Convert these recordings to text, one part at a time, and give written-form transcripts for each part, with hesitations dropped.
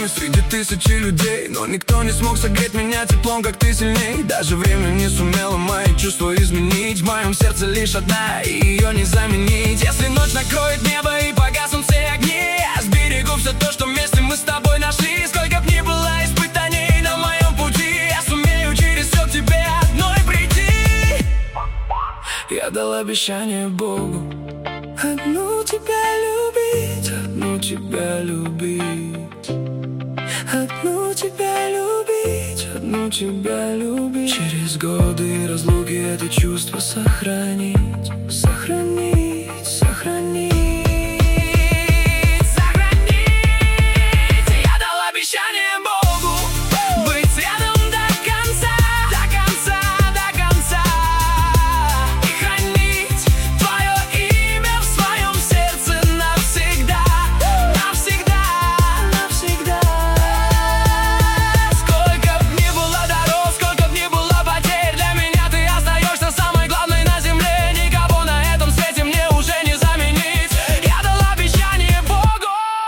нами среди тысячи людей, но никто не смог согреть меня теплом, как ты сильней. Даже время не сумело мои чувства изменить. В моем сердце лишь одна, и ее не заменить. Если ночь накроет небо и погаснут все огни, я сберегу все то, что вместе мы с тобой нашли. Сколько б ни было испытаний на моем пути, я сумею через все к тебе одной прийти. Я дал обещание Богу одну тебя любить, одну тебя любить, одну тебя любить, одну тебя любить. Через годы разлуки это чувство сохранить, сохранить, сохранить, сохранить. Я дал обещание Богу быть рядом до конца, до конца, до конца, и хранить твое имя в своем сердце навсегда, навсегда, навсегда. Сколько б ни было дорог, сколько б ни было потерь, для меня ты остаешься самой главной на земле. Никого на этом свете мне уже не заменить. Я дал обещание Богу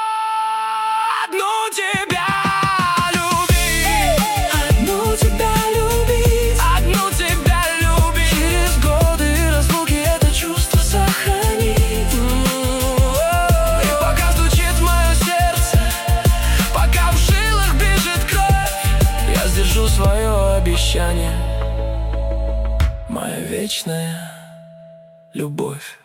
одну тебя любить, одну тебя любить, одну тебя любить. Через годы разлуки это чувство сохранить. И пока стучит мое сердце, пока в жилах бежит кровь, я сдержу свое обещание, моя вечная любовь.